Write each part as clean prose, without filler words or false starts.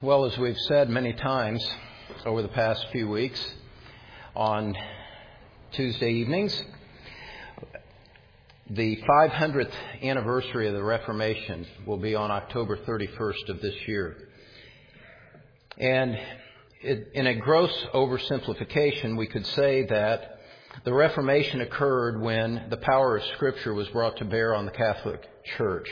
Well, as we've said many times over the past few weeks, on Tuesday evenings, the 500th anniversary of the Reformation will be on October 31st of this year. And in a gross oversimplification, we could say that the Reformation occurred when the power of Scripture was brought to bear on the Catholic Church.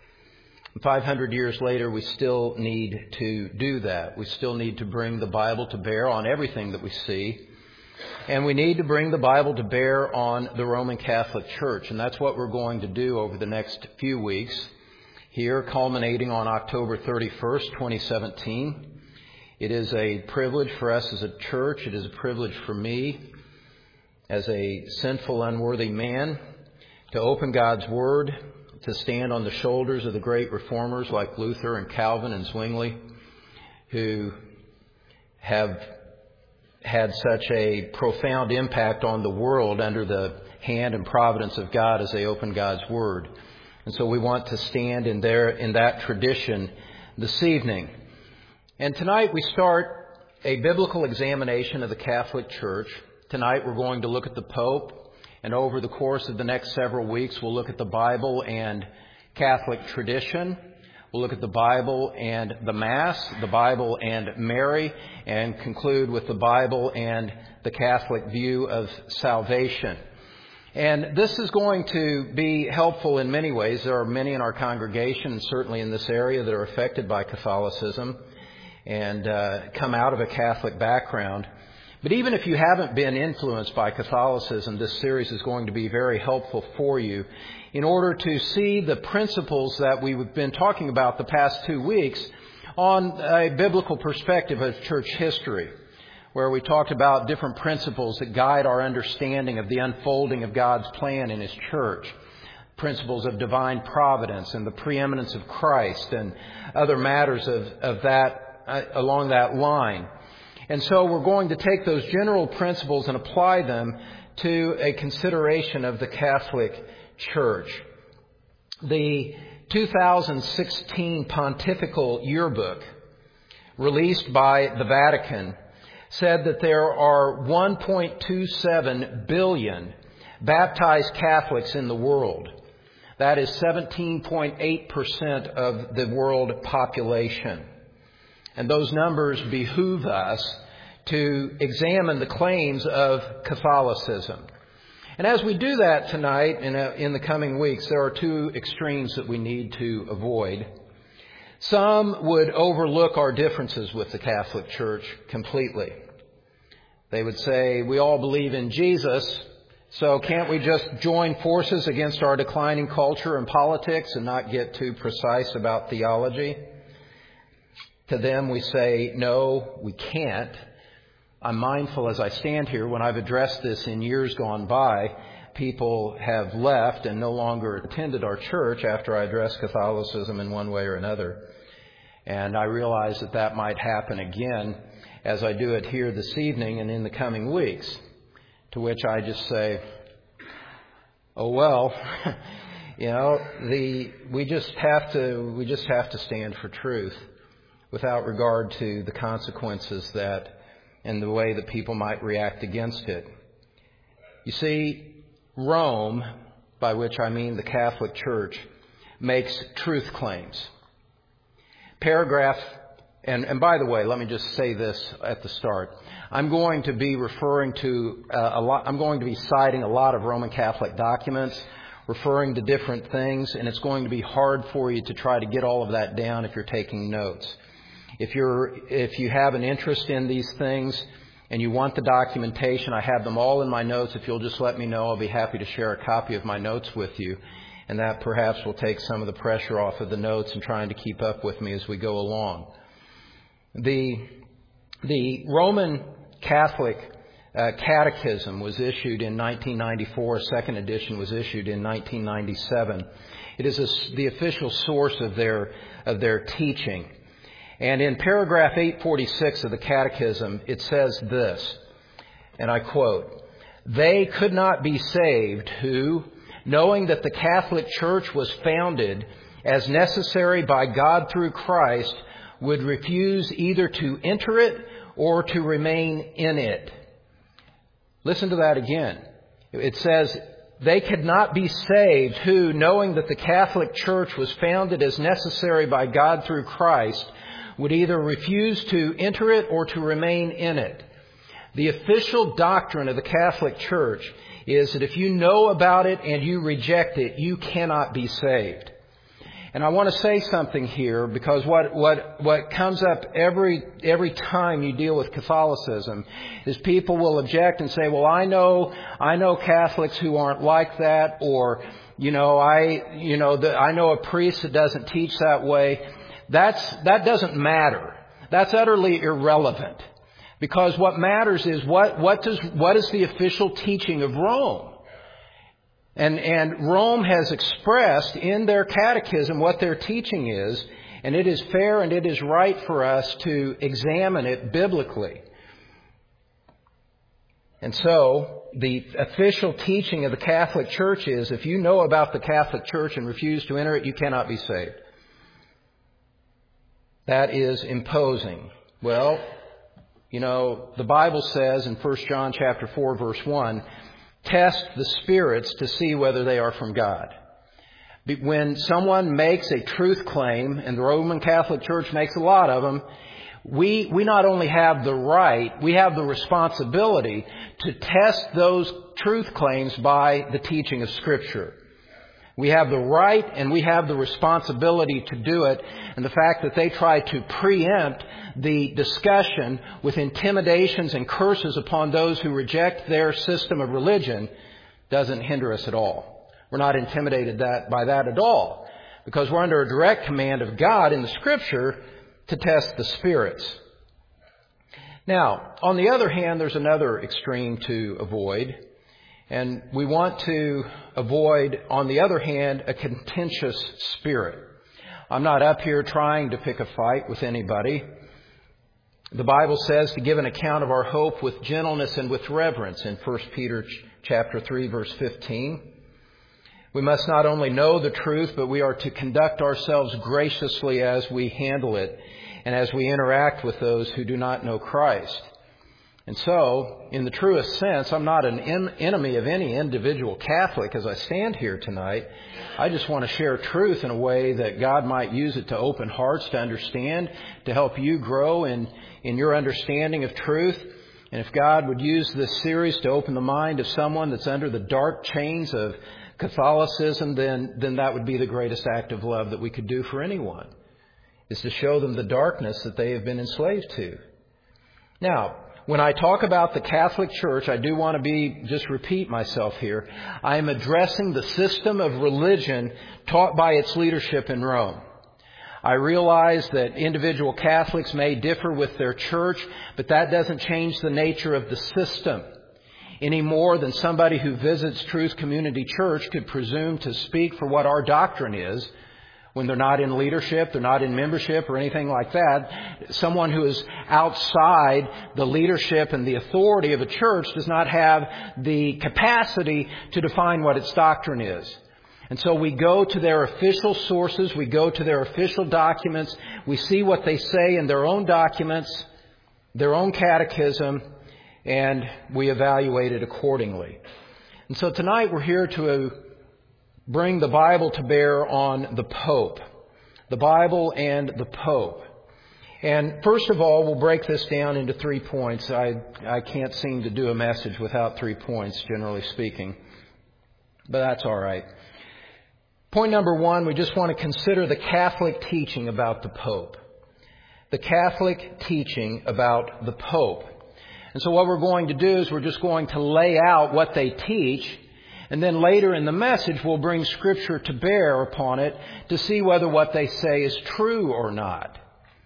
500 years later, we still need to do that. We still need to bring the Bible to bear on everything that we see. And we need to bring the Bible to bear on the Roman Catholic Church. And that's what we're going to do over the next few weeks here, culminating on October 31st, 2017. It is a privilege for us as a church. It is a privilege for me as a sinful, unworthy man to open God's Word, to stand on the shoulders of the great reformers like Luther and Calvin and Zwingli, who have had such a profound impact on the world under the hand and providence of God as they open God's Word. And so we want to stand in that tradition this evening. And tonight we start a biblical examination of the Catholic Church. Tonight we're going to look at the Pope. And over the course of the next several weeks, we'll look at the Bible and Catholic tradition. We'll look at the Bible and the Mass, the Bible and Mary, and conclude with the Bible and the Catholic view of salvation. And this is going to be helpful in many ways. There are many in our congregation, and certainly in this area, that are affected by Catholicism and come out of a Catholic background. But even if you haven't been influenced by Catholicism, this series is going to be very helpful for you in order to see the principles that we've been talking about the past 2 weeks on a biblical perspective of church history, where we talked about different principles that guide our understanding of the unfolding of God's plan in His church, principles of divine providence and the preeminence of Christ and other matters of that along that line. And so we're going to take those general principles and apply them to a consideration of the Catholic Church. The 2016 Pontifical Yearbook, released by the Vatican, said that there are 1.27 billion baptized Catholics in the world. That is 17.8% of the world population. And those numbers behoove us to examine the claims of Catholicism. And as we do that tonight and in the coming weeks, there are two extremes that we need to avoid. Some would overlook our differences with the Catholic Church completely. They would say, we all believe in Jesus, so can't we just join forces against our declining culture and politics and not get too precise about theology? To them we say, no, we can't. I'm mindful as I stand here, when I've addressed this in years gone by, people have left and no longer attended our church after I addressed Catholicism in one way or another. And I realize that that might happen again as I do it here this evening and in the coming weeks. To which I just say, oh well, we just have to stand for truth, without regard to the consequences and the way that people might react against it. You see, Rome, by which I mean the Catholic Church, makes truth claims. And by the way, let me just say this at the start. I'm going to be I'm going to be citing a lot of Roman Catholic documents, referring to different things, and it's going to be hard for you to try to get all of that down if you're taking notes. If you have an interest in these things and you want the documentation, I have them all in my notes. If you'll just let me know, I'll be happy to share a copy of my notes with you. And that perhaps will take some of the pressure off of the notes and trying to keep up with me as we go along. The Roman Catholic Catechism was issued in 1994. Second edition was issued in 1997. It is the official source of their teaching. And in paragraph 846 of the Catechism, it says this, and I quote, "They could not be saved who, knowing that the Catholic Church was founded as necessary by God through Christ would refuse either to enter it or to remain in it. Listen to that again. It says, they could not be saved who, knowing that the Catholic Church was founded as necessary by God through Christ, would either refuse to enter it or to remain in it. The official doctrine of the Catholic Church is that if you know about it and you reject it, you cannot be saved. And I want to say something here, because what comes up every time you deal with Catholicism is people will object and say, well, I know Catholics who aren't like that, or I know a priest that doesn't teach that way. That doesn't matter. That's utterly irrelevant. Because what matters is what is the official teaching of Rome? And Rome has expressed in their catechism what their teaching is, and it is fair and it is right for us to examine it biblically. And so, the official teaching of the Catholic Church is, if you know about the Catholic Church and refuse to enter it, you cannot be saved. That is imposing. Well, the Bible says in 1 John chapter 4, verse 1, test the spirits to see whether they are from God. When someone makes a truth claim, and the Roman Catholic Church makes a lot of them, we not only have the right, we have the responsibility to test those truth claims by the teaching of Scripture. We have the right and we have the responsibility to do it. And the fact that they try to preempt the discussion with intimidations and curses upon those who reject their system of religion doesn't hinder us at all. We're not intimidated by that at all, because we're under a direct command of God in the Scripture to test the spirits. Now, on the other hand, there's another extreme to avoid. And we want to avoid, on the other hand, a contentious spirit. I'm not up here trying to pick a fight with anybody. The Bible says to give an account of our hope with gentleness and with reverence in 1 Peter chapter 3, verse 15. We must not only know the truth, but we are to conduct ourselves graciously as we handle it and as we interact with those who do not know Christ. And so, in the truest sense, I'm not an enemy of any individual Catholic as I stand here tonight. I just want to share truth in a way that God might use it to open hearts to understand, to help you grow in your understanding of truth. And if God would use this series to open the mind of someone that's under the dark chains of Catholicism, then that would be the greatest act of love that we could do for anyone, is to show them the darkness that they have been enslaved to. Now, when I talk about the Catholic Church, I do want to just repeat myself here. I am addressing the system of religion taught by its leadership in Rome. I realize that individual Catholics may differ with their church, but that doesn't change the nature of the system any more than somebody who visits Truth Community Church could presume to speak for what our doctrine is when they're not in leadership, they're not in membership or anything like that. Someone who is outside the leadership and the authority of a church does not have the capacity to define what its doctrine is. And so we go to their official sources, we go to their official documents, we see what they say in their own documents, their own catechism, and we evaluate it accordingly. And so tonight we're here to bring the Bible to bear on the Pope. The Bible and the Pope. And first of all, we'll break this down into 3 points. I can't seem to do a message without 3 points, generally speaking. But that's all right. Point number 1, we just want to consider the Catholic teaching about the Pope. The Catholic teaching about the Pope. And so what we're going to do is we're just going to lay out what they teach. And then later in the message, we'll bring Scripture to bear upon it to see whether what they say is true or not.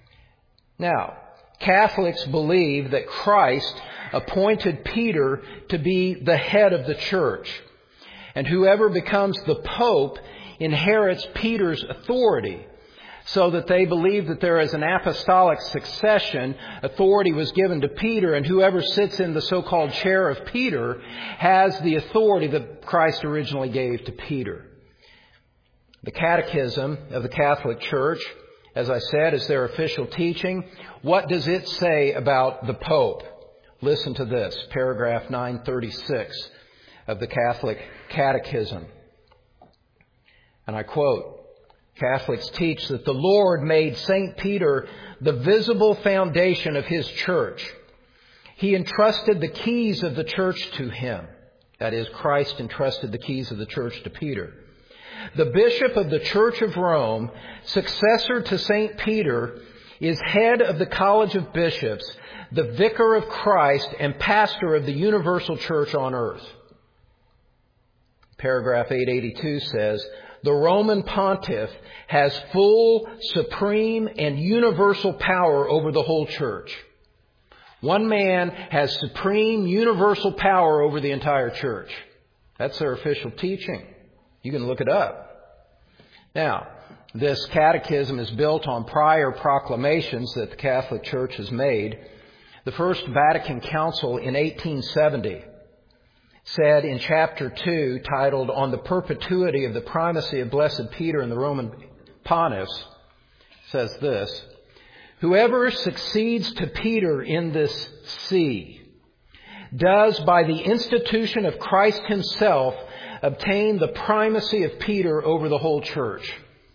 Now, Catholics believe that Christ appointed Peter to be the head of the church. And whoever becomes the Pope inherits Peter's authority. So that they believe that there is an apostolic succession. Authority was given to Peter, and whoever sits in the so-called chair of Peter has the authority that Christ originally gave to Peter. The Catechism of the Catholic Church as I said, is their official teaching. What does it say about the Pope? Listen to this, paragraph 936 of the Catholic Catechism. And I quote, Catholics teach that the Lord made St. Peter the visible foundation of His church. He entrusted the keys of the church to him. That is, Christ entrusted the keys of the church to Peter. The bishop of the Church of Rome, successor to St. Peter, is head of the College of Bishops, the vicar of Christ, and pastor of the universal church on earth. Paragraph 882 says, the Roman pontiff has full, supreme, and universal power over the whole church. One man has supreme, universal power over the entire church. That's their official teaching. You can look it up. Now, this catechism is built on prior proclamations that the Catholic Church has made. The First Vatican Council in 1870 said in chapter 2, titled On the Perpetuity of the Primacy of Blessed Peter and the Roman Pontiffs, says this, whoever succeeds to Peter in this see does, by the institution of Christ Himself, obtain the primacy of Peter over the whole church.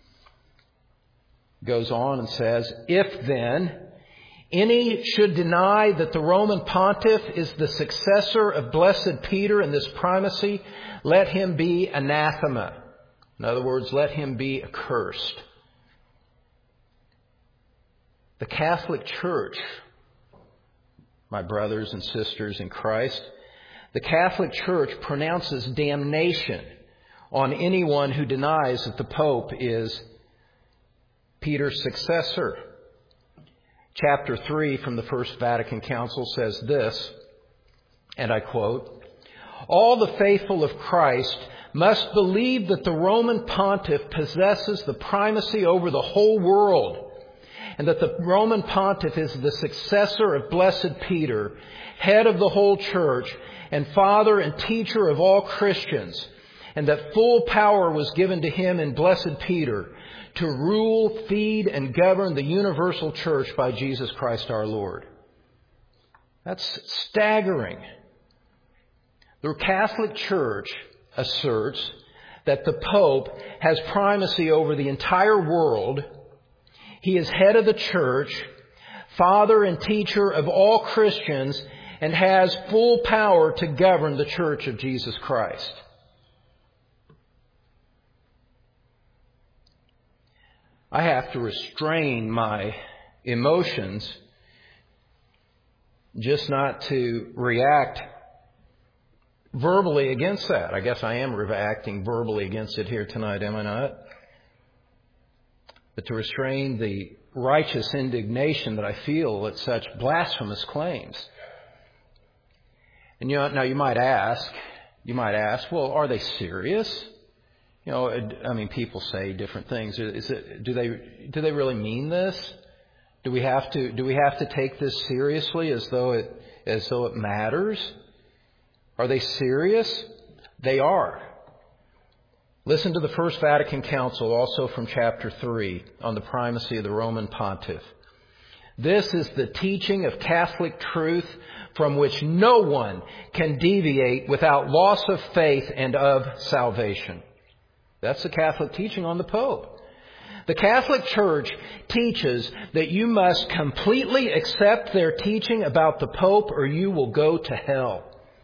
Goes on and says, if then any should deny that the Roman pontiff is the successor of blessed Peter in this primacy, let him be anathema. In other words, let him be accursed. The Catholic Church, my brothers and sisters in Christ, the Catholic Church pronounces damnation on anyone who denies that the Pope is Peter's successor. Chapter 3 from the First Vatican Council says this, and I quote, all the faithful of Christ must believe that the Roman pontiff possesses the primacy over the whole world, and that the Roman pontiff is the successor of blessed Peter, head of the whole church, and father and teacher of all Christians, and that full power was given to him in blessed Peter to rule, feed, and govern the universal church by Jesus Christ our Lord. That's staggering. The Catholic Church asserts that the Pope has primacy over the entire world. He is head of the church, father and teacher of all Christians, and has full power to govern the church of Jesus Christ. I have to restrain my emotions just not to react verbally against that. I guess I am reacting verbally against it here tonight, am I not? But to restrain the righteous indignation that I feel at such blasphemous claims. And now you might ask, well, are they serious? You know, I mean, people say different things. Do they really mean this? Do we have to take this seriously as though it matters? Are they serious? They are. Listen to the First Vatican Council, also from chapter 3, on the primacy of the Roman pontiff. This is the teaching of Catholic truth from which no one can deviate without loss of faith and of salvation. That's the Catholic teaching on the Pope. The Catholic Church teaches that you must completely accept their teaching about the Pope or you will go to hell.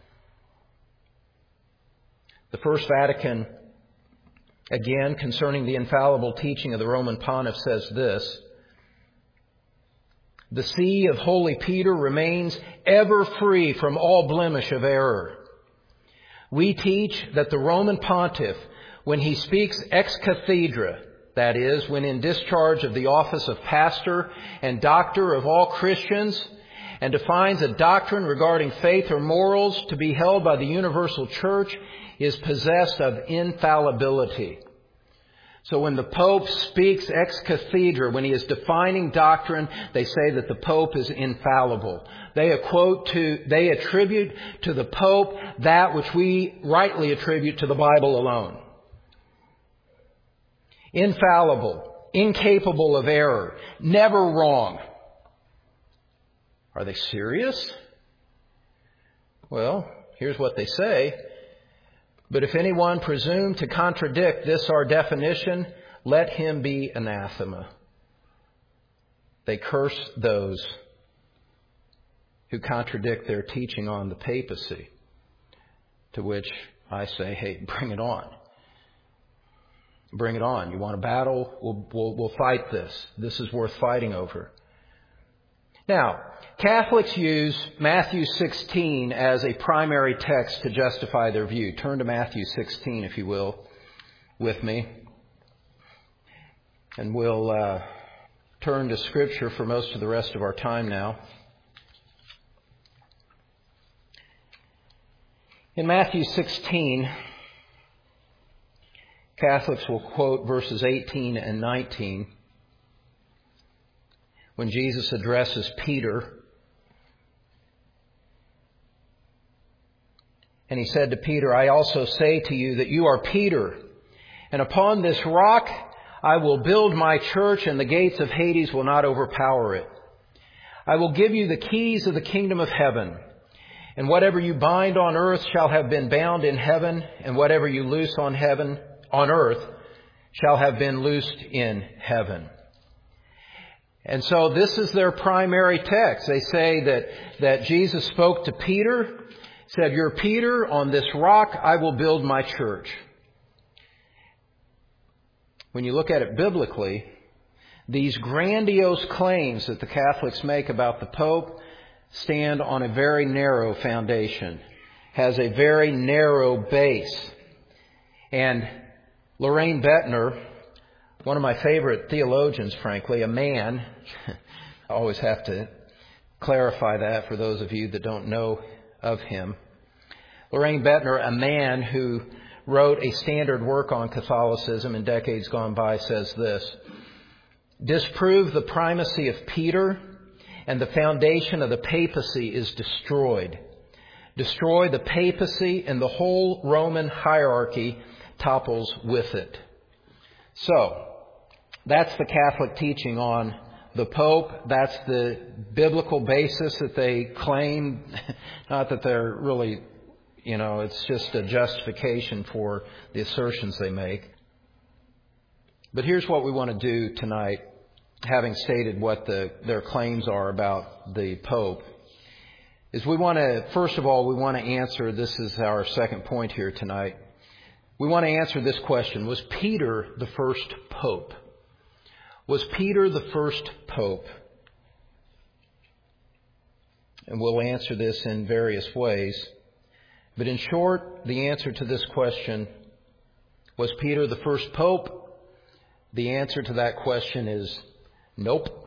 The First Vatican, again, concerning the infallible teaching of the Roman Pontiff, says this, the see of Holy Peter remains ever free from all blemish of error. We teach that the Roman Pontiff, when he speaks ex cathedra, that is, when in discharge of the office of pastor and doctor of all Christians, and defines a doctrine regarding faith or morals to be held by the universal church, is possessed of infallibility. So when the Pope speaks ex cathedra, when he is defining doctrine, they say that the Pope is infallible. They attribute to the Pope that which we rightly attribute to the Bible alone. Infallible incapable of error, never wrong. Are they serious? Well, here's what they say. But if anyone presume to contradict this our definition, let him be anathema. They curse those who contradict their teaching on the papacy. To which I say, hey, bring it on. Bring it on. You want a battle? We'll fight this. This is worth fighting over. Now, Catholics use Matthew 16 as a primary text to justify their view. Turn to Matthew 16, if you will, with me. And we'll turn to Scripture for most of the rest of our time now. In Matthew 16, Catholics will quote verses 18 and 19 when Jesus addresses Peter. And he said to Peter, I also say to you that you are Peter, and upon this rock I will build my church, and the gates of Hades will not overpower it. I will give you the keys of the kingdom of heaven. And whatever you bind on earth shall have been bound in heaven, and whatever you loose on earth shall have been loosed in heaven. And so this is their primary text. They say that Jesus spoke to Peter, said, you're Peter, on this rock I will build my church. When you look at it biblically, these grandiose claims that the Catholics make about the Pope stand on a very narrow foundation, has a very narrow base. And Loraine Boettner, one of my favorite theologians, frankly, a man, I always have to clarify that for those of you that don't know of him. Loraine Boettner, a man who wrote a standard work on Catholicism in decades gone by, says this: disprove the primacy of Peter, and the foundation of the papacy is destroyed. Destroy the papacy, and the whole Roman hierarchy topples with it. So, that's the Catholic teaching on the Pope. That's the biblical basis that they claim. Not that they're really, it's just a justification for the assertions they make. But here's what we want to do tonight, having stated what their claims are about the Pope, is first of all, we want to answer, this is our second point here tonight, we want to answer this question: was Peter the first Pope? Was Peter the first Pope? And we'll answer this in various ways. But in short, the answer to this question, was Peter the first Pope? The answer to that question is nope.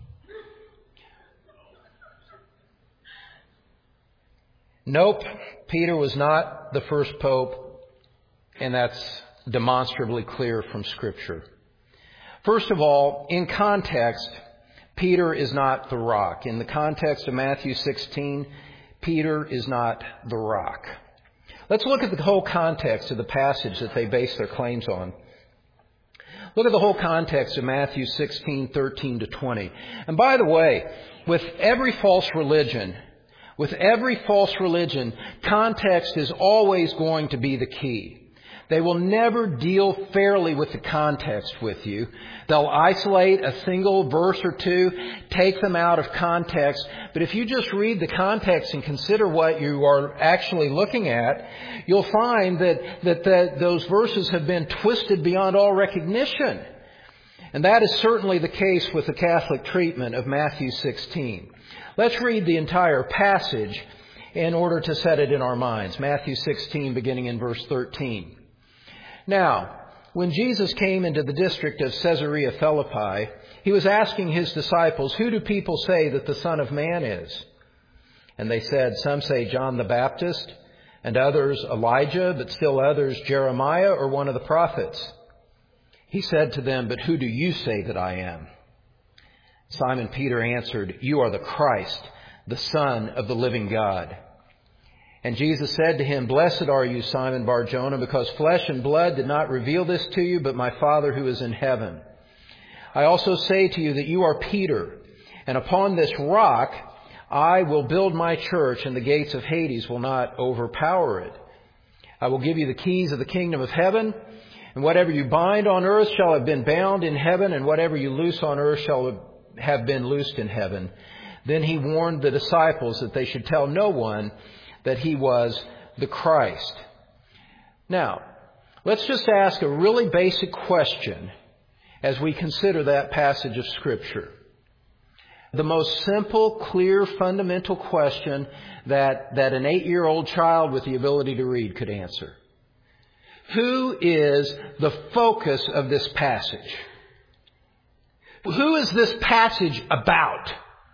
Nope, Peter was not the first Pope, and that's demonstrably clear from Scripture. First of all, in context, Peter is not the rock. In the context of Matthew 16, Peter is not the rock. Let's look at the whole context of the passage that they base their claims on. Look at the whole context of Matthew 16, 13 to 20. And by the way, with every false religion, context is always going to be the key. They will never deal fairly with the context with you. They'll isolate a single verse or two, take them out of context. But if you just read the context and consider what you are actually looking at, you'll find that those verses have been twisted beyond all recognition. And that is certainly the case with the Catholic treatment of Matthew 16. Let's read the entire passage in order to set it in our minds. Matthew 16, beginning in verse 13. Now, when Jesus came into the district of Caesarea Philippi, he was asking his disciples, "Who do people say that the Son of Man is?" And they said, "Some say John the Baptist, and others Elijah, but still others Jeremiah or one of the prophets." He said to them, "But who do you say that I am?" Simon Peter answered, "You are the Christ, the Son of the living God." And Jesus said to him, "Blessed are you, Simon Bar-Jonah, because flesh and blood did not reveal this to you, but my Father who is in heaven. I also say to you that you are Peter, and upon this rock I will build my church, and the gates of Hades will not overpower it. I will give you the keys of the kingdom of heaven, and whatever you bind on earth shall have been bound in heaven, and whatever you loose on earth shall have been loosed in heaven. Then he warned the disciples that they should tell no one that he was the Christ. Now, let's just ask a really basic question as we consider that passage of Scripture. The most simple, clear, fundamental question that an 8-year-old child with the ability to read could answer. Who is the focus of this passage? Who is this passage about?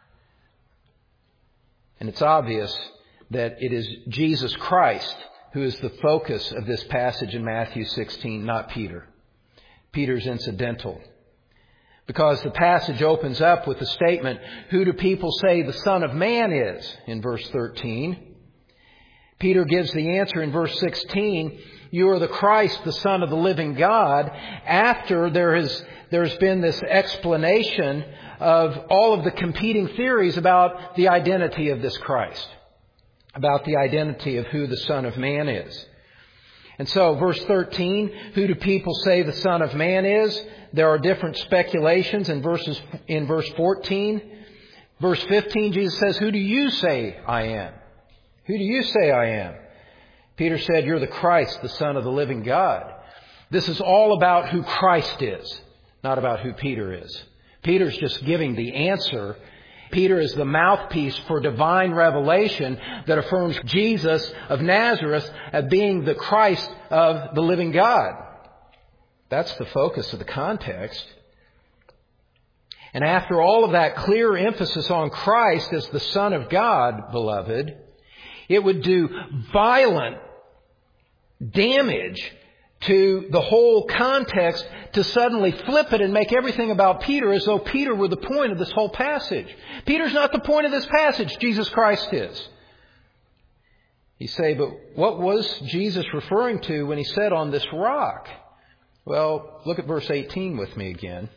And it's obvious that it is Jesus Christ who is the focus of this passage in Matthew 16, not Peter. Peter's incidental. Because the passage opens up with the statement, who do people say the Son of Man is? In verse 13. Peter gives the answer in verse 16, you are the Christ, the Son of the living God, after there's been this explanation of all of the competing theories about the identity of this Christ, about the identity of who the Son of Man is. And so, verse 13, who do people say the Son of Man is? There are different speculations in verse 14. Verse 15, Jesus says, who do you say I am? Who do you say I am? Peter said, you're the Christ, the Son of the living God. This is all about who Christ is, not about who Peter is. Peter's just giving the answer. Peter is the mouthpiece for divine revelation that affirms Jesus of Nazareth as being the Christ of the living God. That's the focus of the context. And after all of that clear emphasis on Christ as the Son of God, beloved, it would do violent damage to the whole context to suddenly flip it and make everything about Peter as though Peter were the point of this whole passage. Peter's not the point of this passage. Jesus Christ is. You say, but what was Jesus referring to when he said on this rock? Well, look at verse 18 with me again.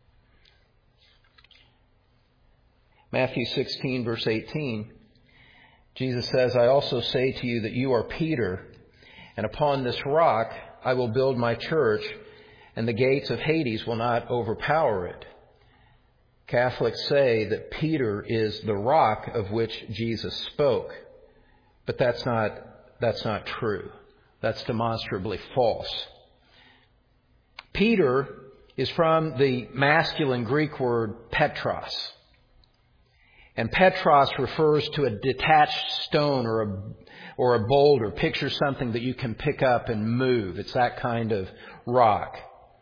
Matthew 16, verse 18. Jesus says, I also say to you that you are Peter, and upon this rock I will build my church, and the gates of Hades will not overpower it. Catholics say that Peter is the rock of which Jesus spoke. But that's not true. That's demonstrably false. Peter is from the masculine Greek word Petros. And Petros refers to a detached stone or a boulder. Picture something that you can pick up and move. It's that kind of rock.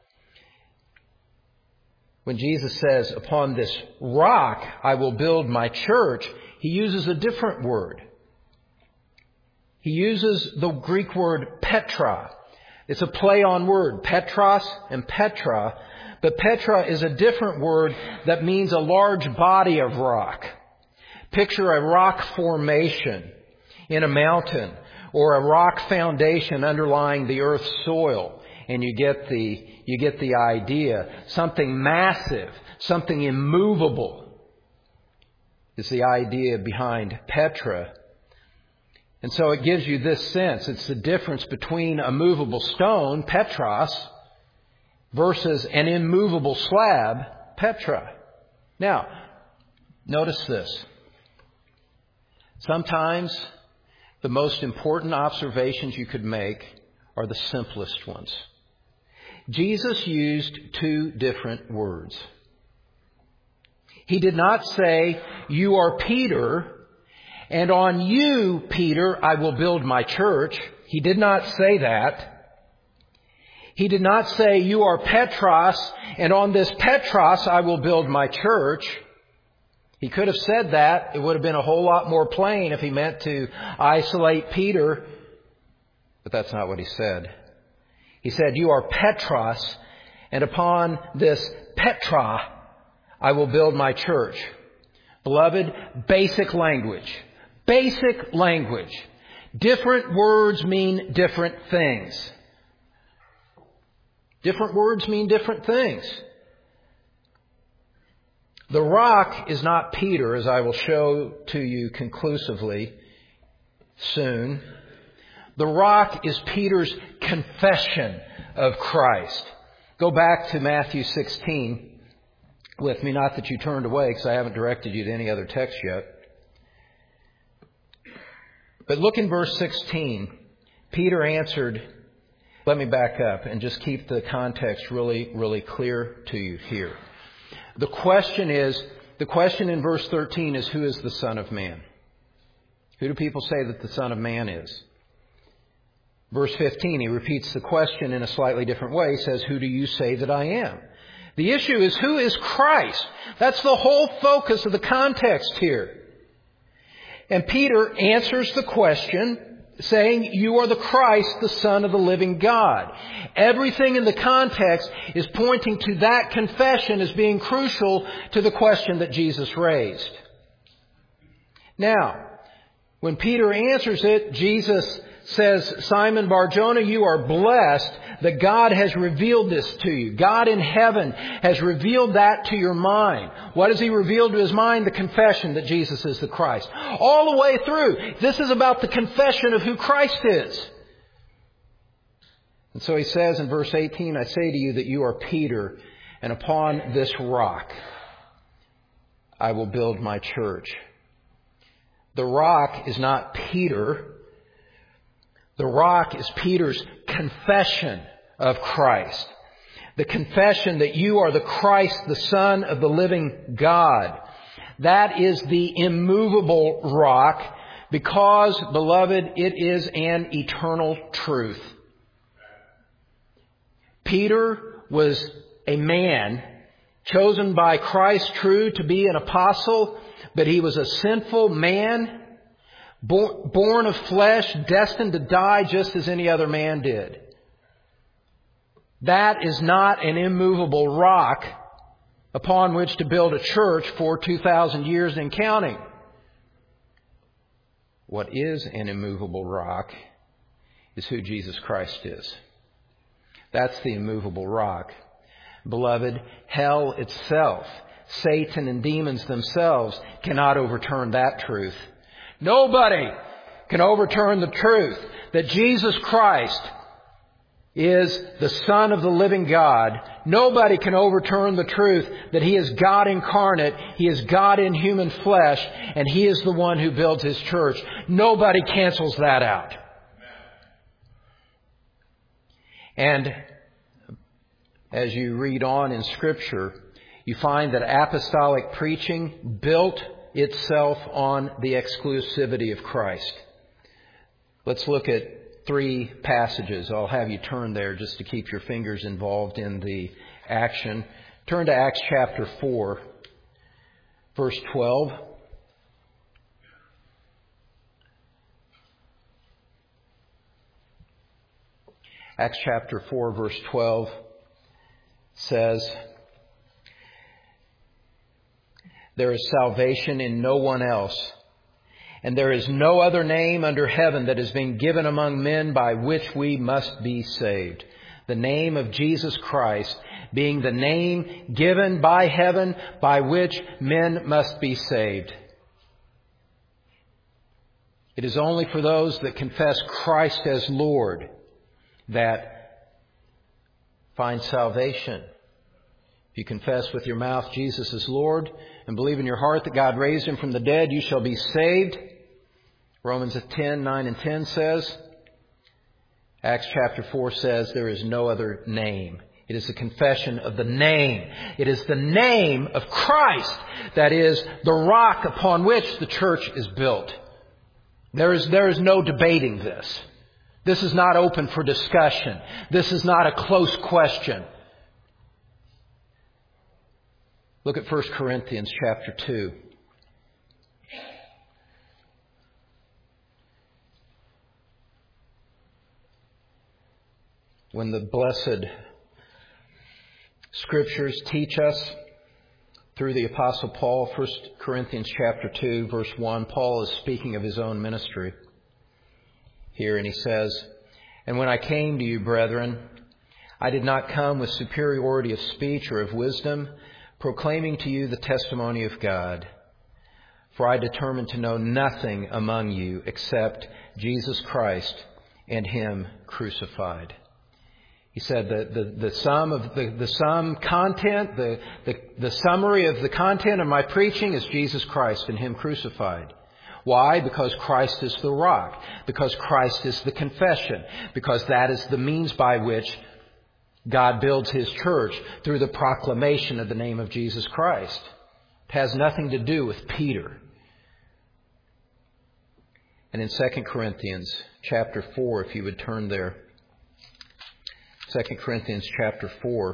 When Jesus says, upon this rock I will build my church, he uses a different word. He uses the Greek word Petra. It's a play on word, Petros and Petra. But Petra is a different word that means a large body of rock. Picture a rock formation in a mountain or a rock foundation underlying the earth's soil. And you get the idea. Something massive, something immovable is the idea behind Petra. And so it gives you this sense. It's the difference between a movable stone, Petros, versus an immovable slab, Petra. Now, notice this. Sometimes the most important observations you could make are the simplest ones. Jesus used two different words. He did not say, you are Peter, and on you, Peter, I will build my church. He did not say that. He did not say, you are Petros, and on this Petros I will build my church. He could have said that. It would have been a whole lot more plain if he meant to isolate Peter. But that's not what he said. He said, you are Petros, and upon this Petra I will build my church. Beloved, basic language. Basic language. Different words mean different things. Different words mean different things. The rock is not Peter, as I will show to you conclusively soon. The rock is Peter's confession of Christ. Go back to Matthew 16 with me, not that you turned away because I haven't directed you to any other text yet. But look in verse 16. Peter answered, let me back up and just keep the context really, really clear to you here. The question in verse 13 is, who is the Son of Man? Who do people say that the Son of Man is? Verse 15, he repeats the question in a slightly different way. He says, who do you say that I am? The issue is, who is Christ? That's the whole focus of the context here. And Peter answers the question saying, you are the Christ, the Son of the living God. Everything in the context is pointing to that confession as being crucial to the question that Jesus raised. Now, when Peter answers it, Jesus says, Simon Bar-Jonah, you are blessed that God has revealed this to you. God in heaven has revealed that to your mind. What has He revealed to his mind? The confession that Jesus is the Christ. All the way through, this is about the confession of who Christ is. And so he says in verse 18, I say to you that you are Peter, and upon this rock I will build my church. The rock is not Peter. The rock is Peter's confession of Christ. The confession that you are the Christ, the Son of the living God. That is the immovable rock because, beloved, it is an eternal truth. Peter was a man chosen by Christ, true, to be an apostle, but he was a sinful man, born of flesh, destined to die just as any other man did. That is not an immovable rock upon which to build a church for 2,000 years and counting. What is an immovable rock is who Jesus Christ is. That's the immovable rock. Beloved, hell itself, Satan and demons themselves cannot overturn that truth. Nobody can overturn the truth that Jesus Christ is the Son of the living God. Nobody can overturn the truth that He is God incarnate. He is God in human flesh, and He is the one who builds His church. Nobody cancels that out. And as you read on in Scripture, you find that apostolic preaching built itself on the exclusivity of Christ. Let's look at 3 passages. I'll have you turn there just to keep your fingers involved in the action. Turn to Acts chapter 4, verse 12. Acts chapter 4, verse 12 says, there is salvation in no one else, and there is no other name under heaven that has been given among men by which we must be saved. The name of Jesus Christ being the name given by heaven by which men must be saved. It is only for those that confess Christ as Lord that find salvation. If you confess with your mouth Jesus is Lord and believe in your heart that God raised Him from the dead, you shall be saved. Romans 10, 9 and 10 says. Acts chapter 4 says there is no other name. It is the confession of the name. It is the name of Christ that is the rock upon which the church is built. There is no debating this. This is not open for discussion. This is not a close question. Look at 1 Corinthians chapter 2. When the blessed Scriptures teach us through the Apostle Paul, 1 Corinthians chapter 2, verse 1, Paul is speaking of his own ministry here, and he says, and when I came to you, brethren, I did not come with superiority of speech or of wisdom, proclaiming to you the testimony of God. For I determined to know nothing among you except Jesus Christ and Him crucified. He said that the summary of the content of my preaching is Jesus Christ and Him crucified. Why? Because Christ is the rock. Because Christ is the confession. Because that is the means by which God builds His church, through the proclamation of the name of Jesus Christ. It has nothing to do with Peter. And in 2 Corinthians chapter 4, if you would turn there. 2 Corinthians chapter 4.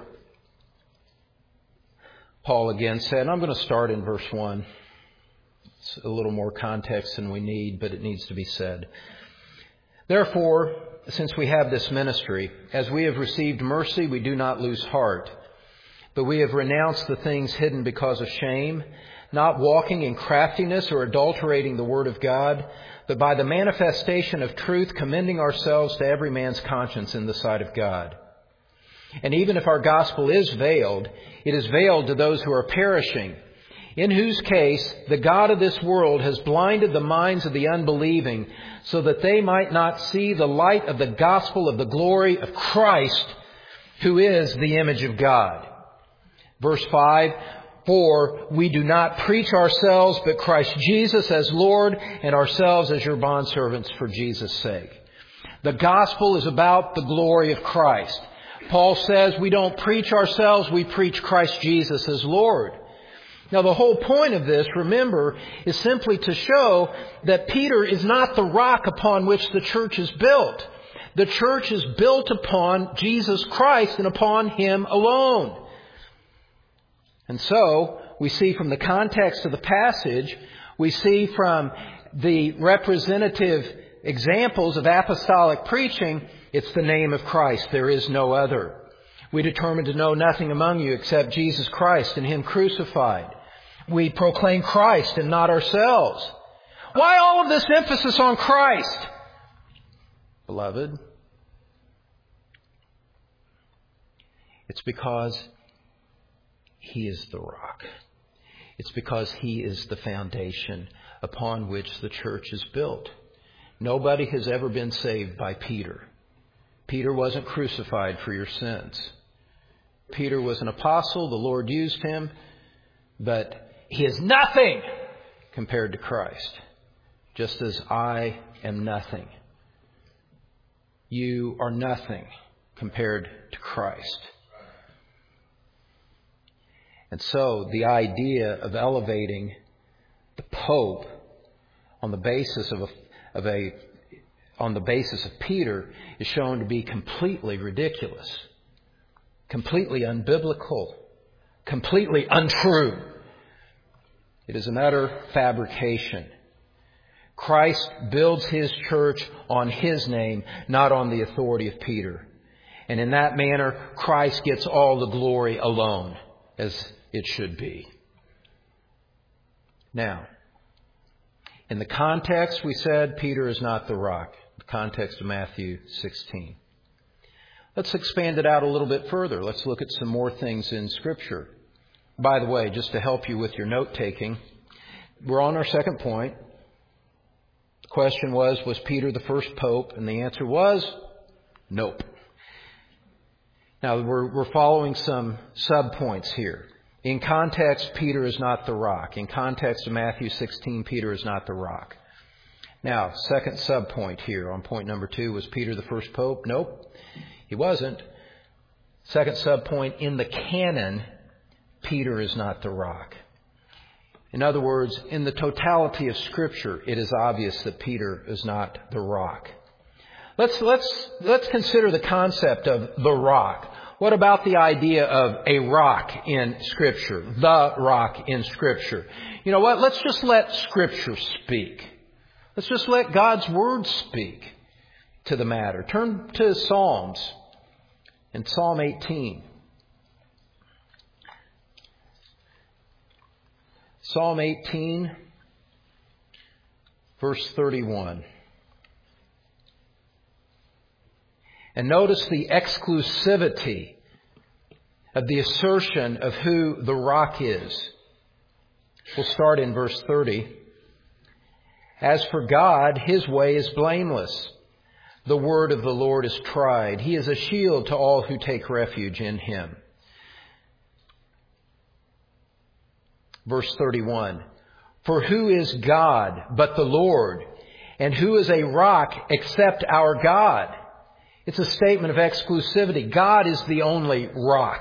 Paul again said, and I'm going to start in verse 1. It's a little more context than we need, but it needs to be said. Therefore, since we have this ministry, as we have received mercy, we do not lose heart. But we have renounced the things hidden because of shame, not walking in craftiness or adulterating the word of God, but by the manifestation of truth, commending ourselves to every man's conscience in the sight of God. And even if our gospel is veiled, it is veiled to those who are perishing, in whose case the God of this world has blinded the minds of the unbelieving, so that they might not see the light of the gospel of the glory of Christ, who is the image of God. Verse 5, for we do not preach ourselves, but Christ Jesus as Lord, and ourselves as your bondservants for Jesus' sake. The gospel is about the glory of Christ. Paul says we don't preach ourselves, we preach Christ Jesus as Lord. Now the whole point of this, remember, is simply to show that Peter is not the rock upon which the church is built. The church is built upon Jesus Christ and upon Him alone. And so, we see from the context of the passage, we see from the representative examples of apostolic preaching, it's the name of Christ. There is no other. We determined to know nothing among you except Jesus Christ and Him crucified. We proclaim Christ and not ourselves. Why all of this emphasis on Christ? Beloved, it's because He is the rock. It's because He is the foundation upon which the church is built. Nobody has ever been saved by Peter. Peter wasn't crucified for your sins. Peter was an apostle. The Lord used him. But he is nothing compared to Christ. Just as I am nothing. You are nothing compared to Christ. And so the idea of elevating the Pope on the basis of Peter is shown to be completely ridiculous, completely unbiblical, completely untrue. It is an utter fabrication. Christ builds His church on His name, not on the authority of Peter. And in that manner, Christ gets all the glory alone, as it should be. Now, in the context, we said Peter is not the rock. The context of Matthew 16. Let's expand it out a little bit further. Let's look at some more things in Scripture. By the way, just to help you with your note-taking, we're on our second point. The question was Peter the first pope? And the answer was, nope. Now, we're following some sub-points here. In context, Peter is not the rock. In context of Matthew 16, Peter is not the rock. Now, second sub-point here on point number 2, was Peter the first pope? Nope, he wasn't. Second sub-point, in the canon, Peter is not the rock. In other words, in the totality of Scripture, it is obvious that Peter is not the rock. Let's consider the concept of the rock. What about the idea of a rock in Scripture? The rock in Scripture. You know what? Let's just let Scripture speak. Let's just let God's Word speak to the matter. Turn to Psalms. In Psalm 18. Psalm 18, verse 31. And notice the exclusivity of the assertion of who the rock is. We'll start in verse 30. As for God, His way is blameless. The word of the Lord is tried. He is a shield to all who take refuge in Him. Verse 31. For who is God but the Lord? And who is a rock except our God? It's a statement of exclusivity. God is the only rock.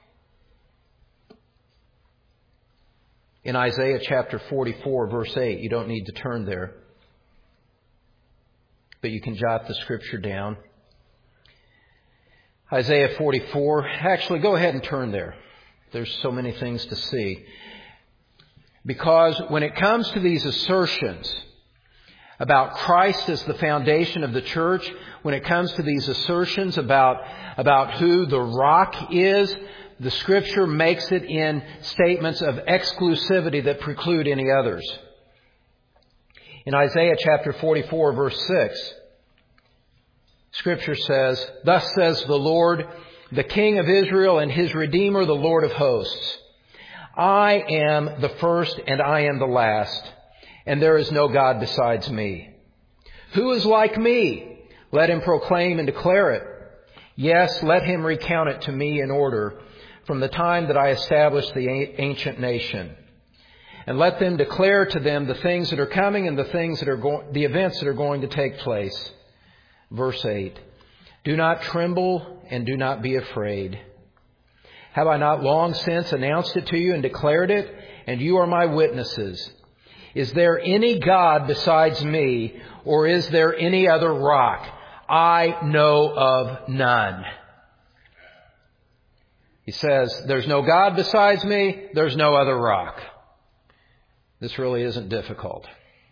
In Isaiah chapter 44, verse 8, you don't need to turn there, but you can jot the scripture down. Isaiah 44, actually go ahead and turn there. There's so many things to see. Because when it comes to these assertions about Christ as the foundation of the church, when it comes to these assertions about who the rock is, the Scripture makes it in statements of exclusivity that preclude any others. In Isaiah chapter 44, verse 6, Scripture says, Thus says the Lord, the King of Israel and His Redeemer, the Lord of hosts. I am the first and I am the last, and there is no God besides me. Who is like me? Let him proclaim and declare it. Yes, let him recount it to me in order from the time that I established the ancient nation. And let them declare to them the things that are coming and the events that are going to take place. Verse 8. Do not tremble and do not be afraid. Have I not long since announced it to you and declared it? And you are my witnesses. Is there any God besides me, or is there any other rock? I know of none. He says, there's no God besides me, there's no other rock. This really isn't difficult.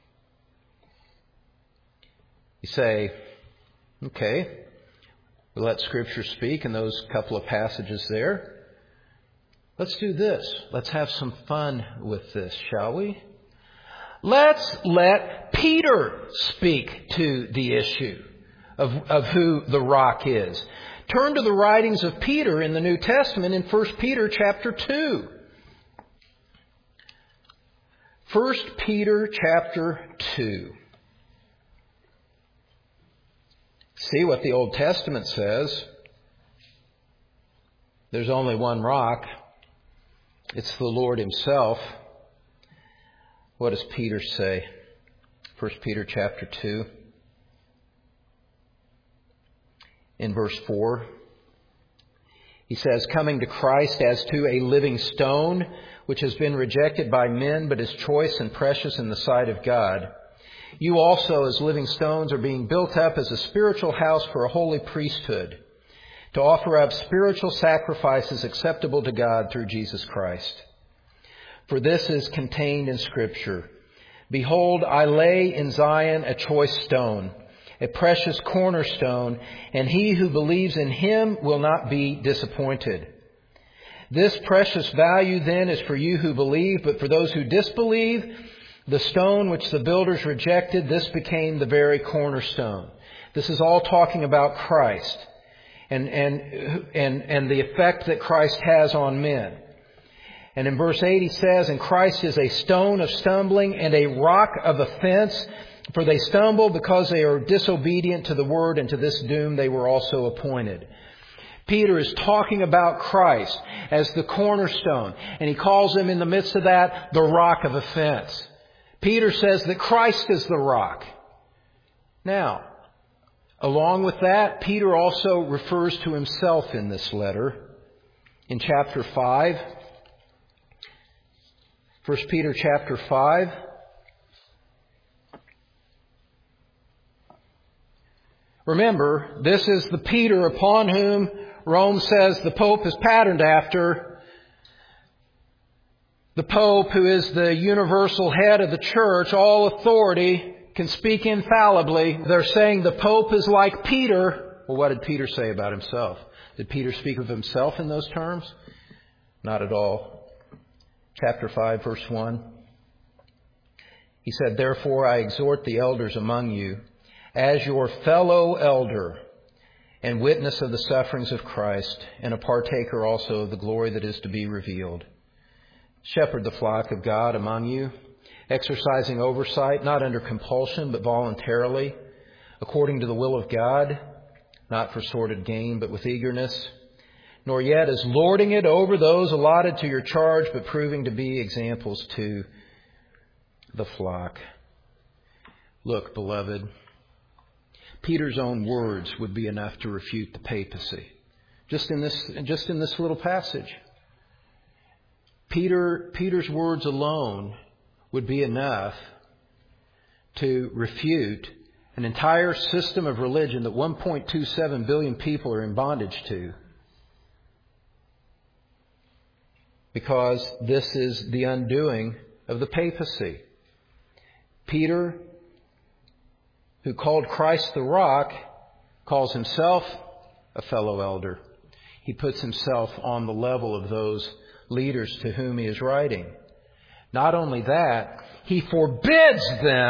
You say, okay, we let Scripture speak in those couple of passages there. Let's do this. Let's have some fun with this, shall we? Let's let Peter speak to the issue of who the rock is. Turn to the writings of Peter in the New Testament in 1 Peter chapter 2. 1 Peter chapter 2. See what the Old Testament says. There's only one rock. It's the Lord Himself. What does Peter say? 1 Peter chapter 2. In verse 4, he says, coming to Christ as to a living stone, which has been rejected by men, but is choice and precious in the sight of God. You also, as living stones, are being built up as a spiritual house for a holy priesthood, to offer up spiritual sacrifices acceptable to God through Jesus Christ. For this is contained in Scripture. Behold, I lay in Zion a choice stone, a precious cornerstone, and he who believes in Him will not be disappointed. This precious value then is for you who believe, but for those who disbelieve, the stone which the builders rejected, this became the very cornerstone. This is all talking about Christ and the effect that Christ has on men. And in verse 8 he says, and Christ is a stone of stumbling and a rock of offense, for they stumble because they are disobedient to the word, and to this doom they were also appointed. Peter is talking about Christ as the cornerstone, and he calls him in the midst of that the rock of offense. Peter says that Christ is the rock. Now, along with that, Peter also refers to himself in this letter. In chapter 5, 1 Peter chapter 5, remember, this is the Peter upon whom Rome says the Pope is patterned after. The Pope, who is the universal head of the church, all authority, can speak infallibly. They're saying the Pope is like Peter. Well, what did Peter say about himself? Did Peter speak of himself in those terms? Not at all. Chapter 5, verse 1. He said, therefore I exhort the elders among you, as your fellow elder and witness of the sufferings of Christ, and a partaker also of the glory that is to be revealed. Shepherd the flock of God among you, exercising oversight, not under compulsion, but voluntarily, according to the will of God, not for sordid gain, but with eagerness, nor yet as lording it over those allotted to your charge, but proving to be examples to the flock. Look, beloved, Peter's own words would be enough to refute the papacy. Just in this little passage. Peter's words alone would be enough to refute an entire system of religion that 1.27 billion people are in bondage to. Because this is the undoing of the papacy. Peter, who called Christ the rock, calls himself a fellow elder. He puts himself on the level of those leaders to whom he is writing. Not only that, he forbids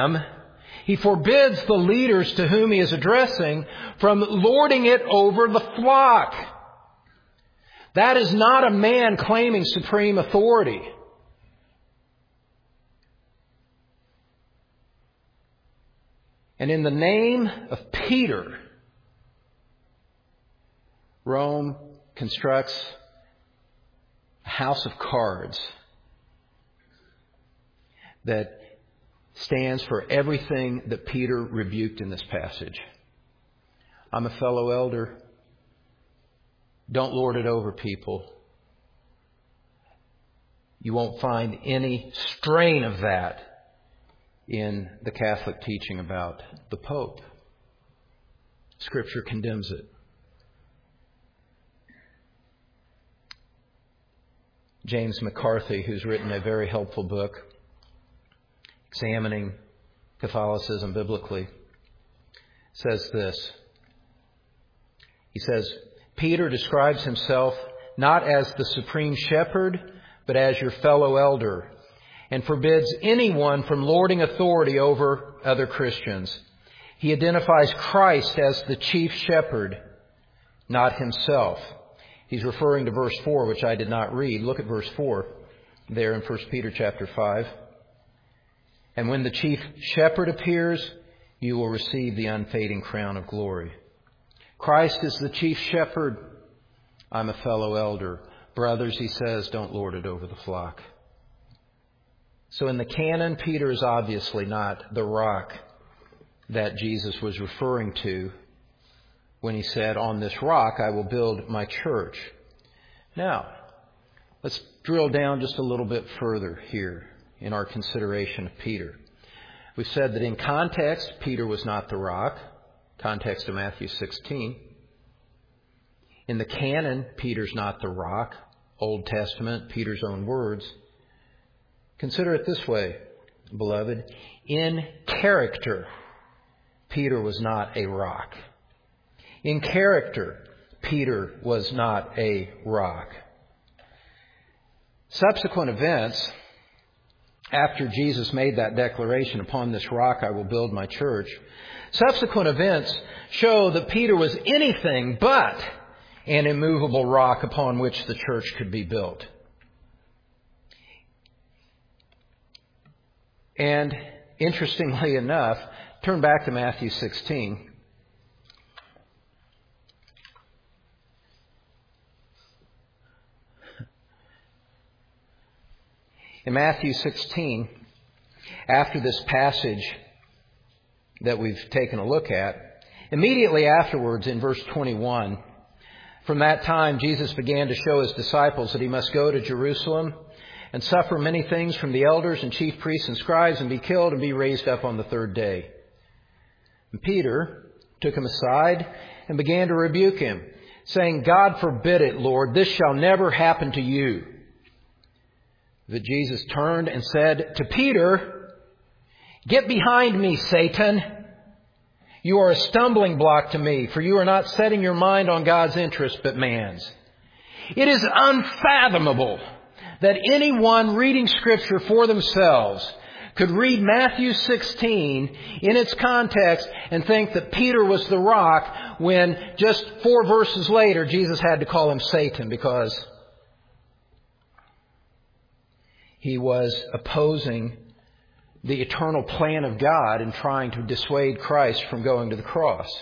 the leaders to whom he is addressing from lording it over the flock. That is not a man claiming supreme authority. And in the name of Peter, Rome constructs a house of cards that stands for everything that Peter rebuked in this passage. I'm a fellow elder. Don't lord it over people. You won't find any strain of that in the Catholic teaching about the Pope. Scripture condemns it. James McCarthy, who's written a very helpful book examining Catholicism biblically, says this. He says, Peter describes himself not as the supreme shepherd, but as your fellow elder, and forbids anyone from lording authority over other Christians. He identifies Christ as the chief shepherd, not himself. He's referring to verse 4, which I did not read. Look at verse 4 there in 1 Peter chapter 5. And when the chief shepherd appears, you will receive the unfading crown of glory. Christ is the chief shepherd. I'm a fellow elder. Brothers, he says, don't lord it over the flock. So in the canon, Peter is obviously not the rock that Jesus was referring to when he said, on this rock I will build my church. Now, let's drill down just a little bit further here in our consideration of Peter. We've said that in context, Peter was not the rock. Context of Matthew 16. In the canon, Peter's not the rock. Old Testament, Peter's own words. Consider it this way, beloved. In character, Peter was not a rock. In character, Peter was not a rock. Subsequent events, after Jesus made that declaration, upon this rock I will build my church, subsequent events show that Peter was anything but an immovable rock upon which the church could be built. And interestingly enough, turn back to Matthew 16. In Matthew 16, after this passage that we've taken a look at, immediately afterwards in verse 21, from that time Jesus began to show his disciples that he must go to Jerusalem and suffer many things from the elders and chief priests and scribes and be killed and be raised up on the third day. And Peter took him aside and began to rebuke him, saying, God forbid it, Lord, this shall never happen to you. But Jesus turned and said to Peter, get behind me, Satan. You are a stumbling block to me, for you are not setting your mind on God's interest, but man's. It is unfathomable that anyone reading Scripture for themselves could read Matthew 16 in its context and think that Peter was the rock when just 4 verses later Jesus had to call him Satan because he was opposing the eternal plan of God and trying to dissuade Christ from going to the cross.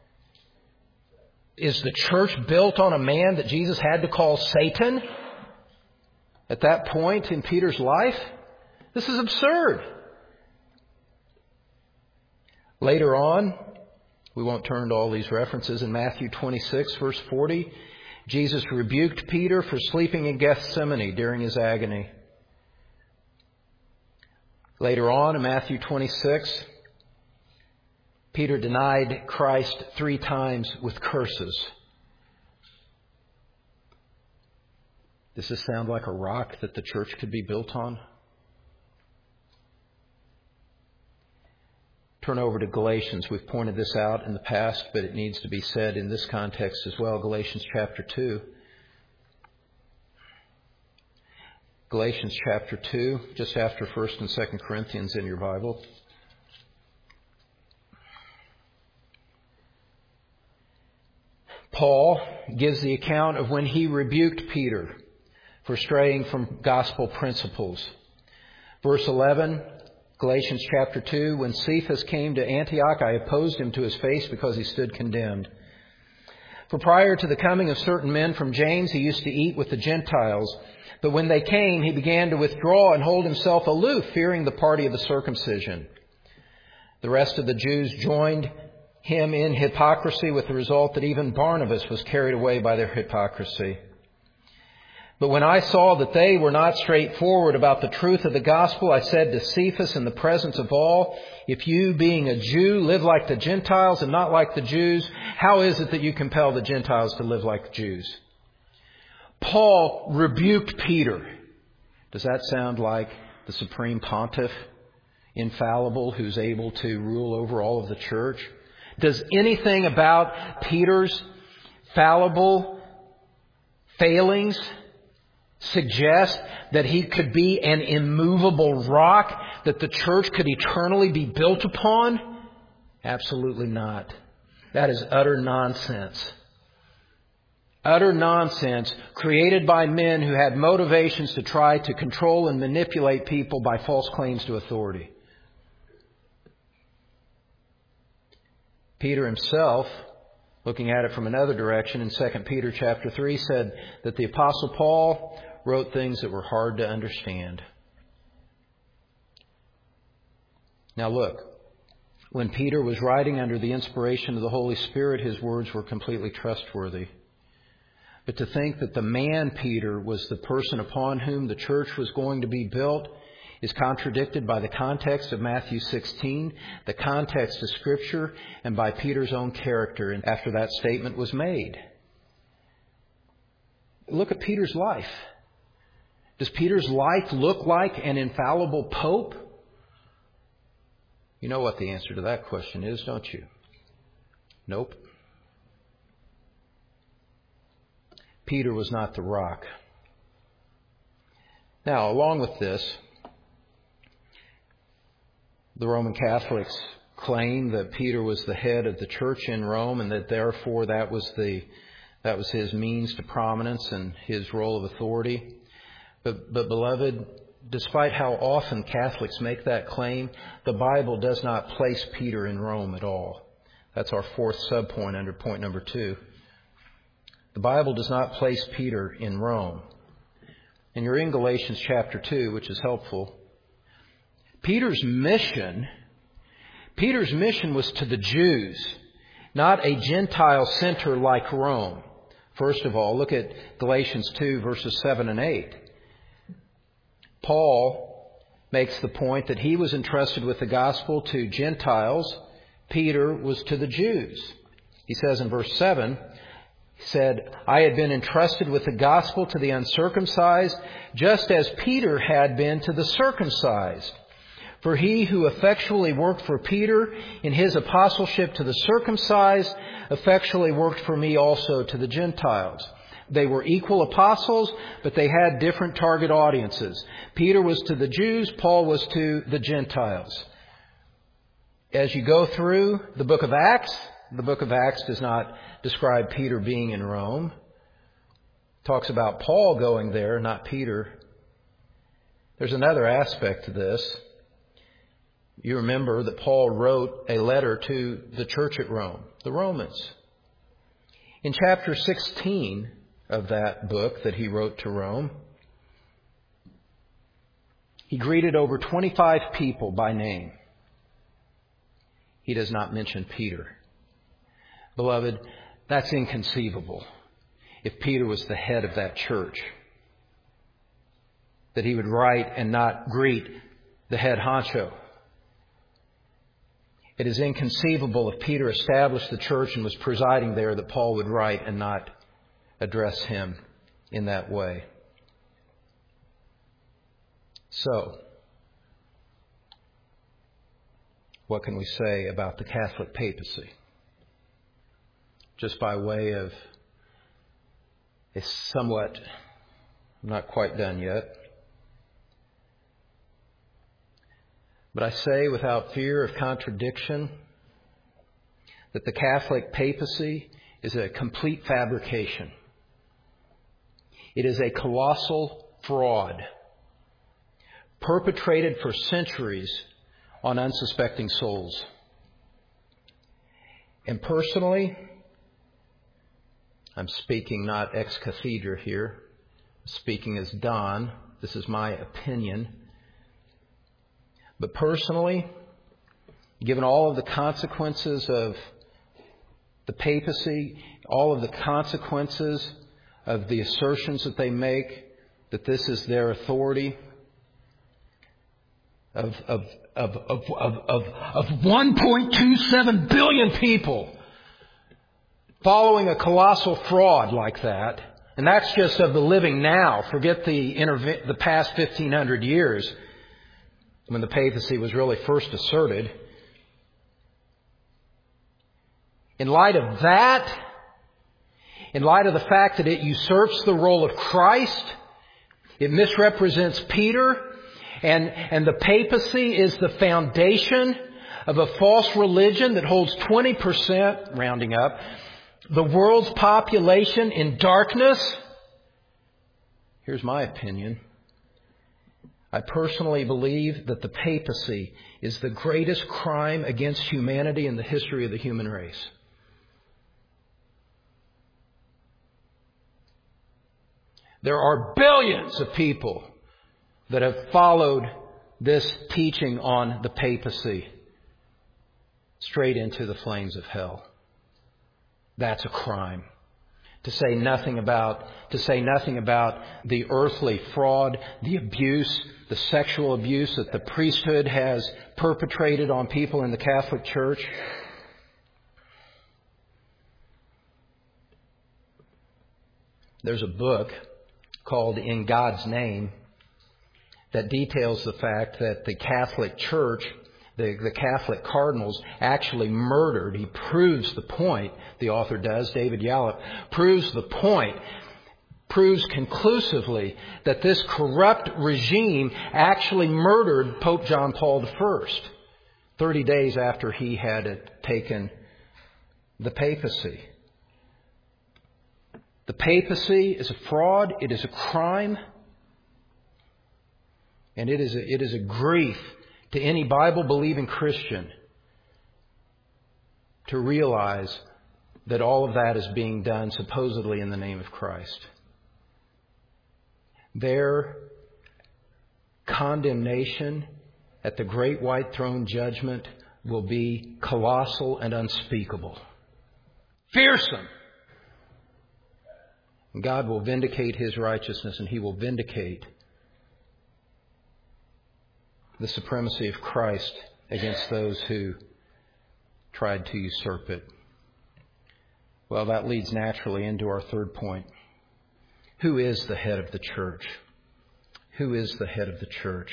Is the church built on a man that Jesus had to call Satan at that point in Peter's life? This is absurd. Later on, we won't turn to all these references, in Matthew 26, verse 40, Jesus rebuked Peter for sleeping in Gethsemane during his agony. Later on, in Matthew 26, Peter denied Christ 3 times with curses. Does this sound like a rock that the church could be built on? Turn over to Galatians. We've pointed this out in the past, but it needs to be said in this context as well. Galatians chapter 2. Galatians chapter 2, just after 1st and 2nd Corinthians in your Bible. Paul gives the account of when he rebuked Peter for straying from gospel principles. Verse 11, Galatians chapter 2, when Cephas came to Antioch, I opposed him to his face because he stood condemned. For prior to the coming of certain men from James, he used to eat with the Gentiles. But when they came, he began to withdraw and hold himself aloof, fearing the party of the circumcision. The rest of the Jews joined him in hypocrisy, with the result that even Barnabas was carried away by their hypocrisy. But when I saw that they were not straightforward about the truth of the gospel, I said to Cephas in the presence of all, if you, being a Jew, live like the Gentiles and not like the Jews, how is it that you compel the Gentiles to live like Jews? Paul rebuked Peter. Does that sound like the supreme pontiff, infallible, who's able to rule over all of the church? Does anything about Peter's fallible failings suggest that he could be an immovable rock that the church could eternally be built upon? Absolutely not. That is utter nonsense. Utter nonsense created by men who had motivations to try to control and manipulate people by false claims to authority. Peter himself, looking at it from another direction in 2 Peter chapter 3, said that the Apostle Paul wrote things that were hard to understand. Now look, when Peter was writing under the inspiration of the Holy Spirit, his words were completely trustworthy. But to think that the man Peter was the person upon whom the church was going to be built is contradicted by the context of Matthew 16, the context of Scripture, and by Peter's own character after that statement was made. Look at Peter's life. Does Peter's life look like an infallible pope? You know what the answer to that question is, don't you? Nope. Peter was not the rock. Now, along with this, the Roman Catholics claim that Peter was the head of the church in Rome and that therefore that was his means to prominence and his role of authority. But beloved, despite how often Catholics make that claim, the Bible does not place Peter in Rome at all. That's our 4th subpoint under point number 2. The Bible does not place Peter in Rome. And you're in Galatians chapter 2, which is helpful. Peter's mission was to the Jews, not a Gentile center like Rome. First of all, look at Galatians 2, verses 7 and 8. Paul makes the point that he was entrusted with the gospel to Gentiles. Peter was to the Jews. He says in verse 7, he said, I had been entrusted with the gospel to the uncircumcised, just as Peter had been to the circumcised. For he who effectually worked for Peter in his apostleship to the circumcised, effectually worked for me also to the Gentiles. They were equal apostles, but they had different target audiences. Peter was to the Jews, Paul was to the Gentiles. As you go through the book of Acts does not describe Peter being in Rome. It talks about Paul going there, not Peter. There's another aspect to this. You remember that Paul wrote a letter to the church at Rome, the Romans. In chapter 16 of that book that he wrote to Rome, he greeted over 25 people by name. He does not mention Peter. Beloved, that's inconceivable. If Peter was the head of that church, that he would write and not greet the head honcho. It is inconceivable if Peter established the church and was presiding there that Paul would write and not address him in that way. So, what can we say about the Catholic papacy? Just by way of a somewhat, I'm not quite done yet. But I say without fear of contradiction that the Catholic papacy is a complete fabrication. It is a colossal fraud perpetrated for centuries on unsuspecting souls. And personally, I'm speaking not ex cathedra here, speaking as Don. This is my opinion. But personally, given all of the consequences of the papacy, all of the consequences of the assertions that they make, that this is their authority, of 1.27 billion people following a colossal fraud like that, and that's just of the living now. Forget the past 1,500 years when the papacy was really first asserted. In light of that, in light of the fact that it usurps the role of Christ, it misrepresents Peter, and the papacy is the foundation of a false religion that holds 20%, rounding up, the world's population in darkness. Here's my opinion. I personally believe that the papacy is the greatest crime against humanity in the history of the human race. There are billions of people that have followed this teaching on the papacy straight into the flames of hell. That's a crime. To say nothing about the earthly fraud, the abuse, the sexual abuse that the priesthood has perpetrated on people in the Catholic Church. There's a book called In God's Name that details the fact that the Catholic Church, the Catholic cardinals actually murdered. He proves the point, the author does, David Yallop, proves conclusively that this corrupt regime actually murdered Pope John Paul I 30 days after he had taken the papacy. The papacy is a fraud. It is a crime. And it is a grief to any Bible-believing Christian to realize that all of that is being done supposedly in the name of Christ. Their condemnation at the great white throne judgment will be colossal and unspeakable. Fearsome. God will vindicate His righteousness, and He will vindicate the supremacy of Christ against those who tried to usurp it. Well, that leads naturally into our third point. Who is the head of the church? Who is the head of the church?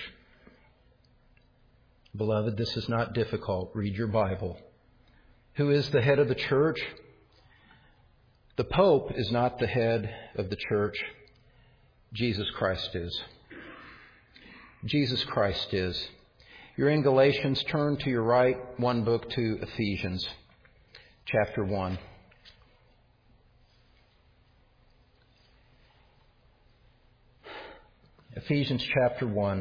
Beloved, this is not difficult. Read your Bible. Who is the head of the church? The Pope is not the head of the church. Jesus Christ is. Jesus Christ is. You're in Galatians. Turn to your right, one book to Ephesians, chapter 1. Ephesians chapter 1,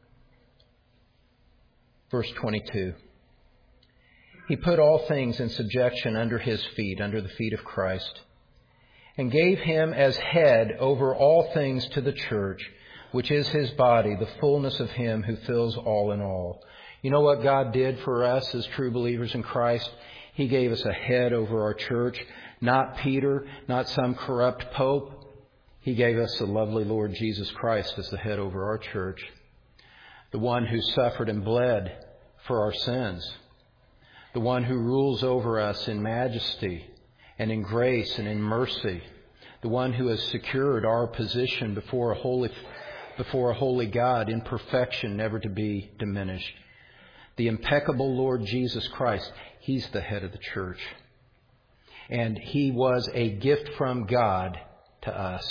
verse 22. He put all things in subjection under His feet, under the feet of Christ, and gave Him as head over all things to the church, which is His body, the fullness of Him who fills all in all. You know what God did for us as true believers in Christ? He gave us a head over our church, not Peter, not some corrupt pope. He gave us the lovely Lord Jesus Christ as the head over our church, the one who suffered and bled for our sins, the one who rules over us in majesty and in grace and in mercy, the one who has secured our position before a holy God in perfection, never to be diminished. The impeccable Lord Jesus Christ, He's the head of the church. And He was a gift from God to us.